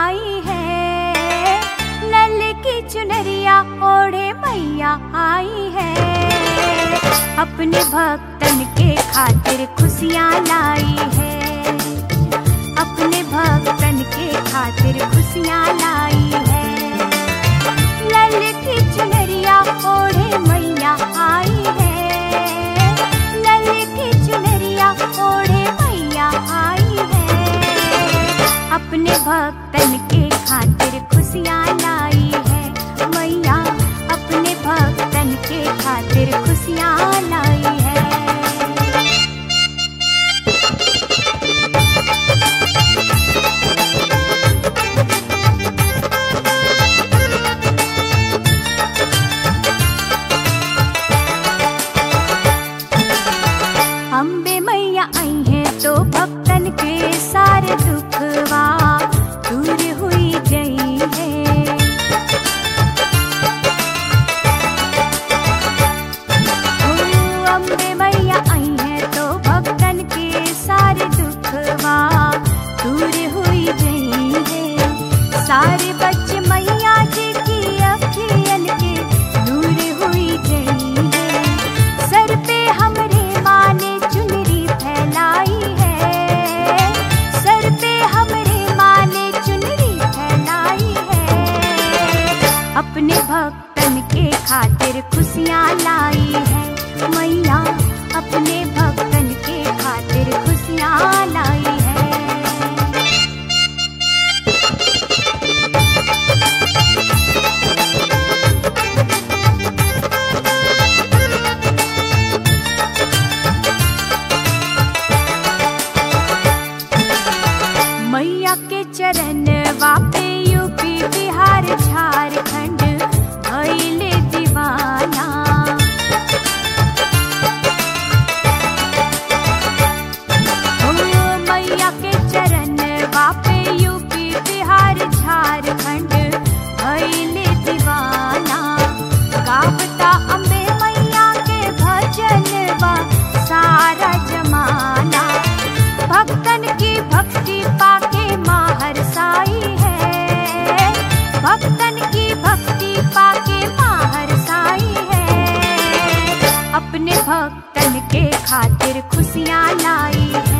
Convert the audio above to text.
आई है। लल की चुनरिया ओढ़े मैया आई है। अपने भक्तन के खातिर खुशियाँ लाई है। अपने भक्तन के खातिर खुशियाँ लाई है। लल की चुनरिया ओढ़े मैया आई है। लल की चुनरिया ओढ़े मैया आई है। अपने भक्तन के खातिर खुशियाँ लाई है मैया। अपने भक्तन के खातिर खुशियाँ लाई है। अम्बे मैया आई है तो भक्तन के सारे दुखवा दूर हुई गई है। ओ अम्बे मैया आई है तो भक्तन के सारे दुखवा दूर हुई गई है। सारे बच्चे मैया जी की अखियन के दूर हुई गई है। सर पे हमरे माँ ने चुनरी फैलाई है। सर पे हमरे माँ ने चुनरी फैलाई है। अपने भक्तन के खातिर खुशियाँ लाई है मैया। अपने भक्तन के खातिर खुशियाँ लाई है। मैया के चरण वापे यूपी बिहार झारखंड भइले दीवाना। ओ मैया के चरण वापे यूपी बिहार झारखंड भइले दीवाना। गावता अम्बे मैया के भजन बा सारा जमाना। भक्तन की भक्ति पाके माँ हरसाई है। भक्तन की भक्ति पाके माँ हरसाई है। अपने भक्तन के खातिर खुशियाँ लाई है।